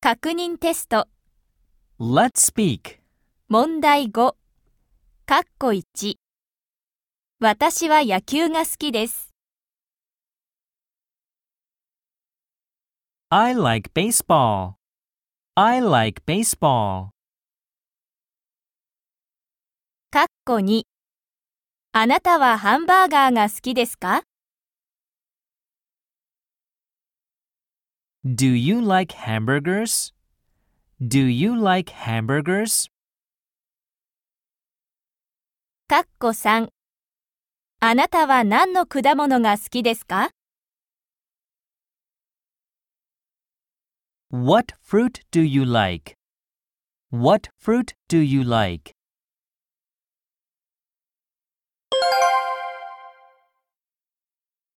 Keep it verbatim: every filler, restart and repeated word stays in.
確認テスト Let's speak. 問題ごかっこいち私は野球が好きです。 I like baseball. I like baseball. かっこにあなたはハンバーガーが好きですか？ Do you like hamburgers? Do you like hamburgers? かっこさんあなたは何の果物が好きですか？ What fruit do you like? What fruit do you like?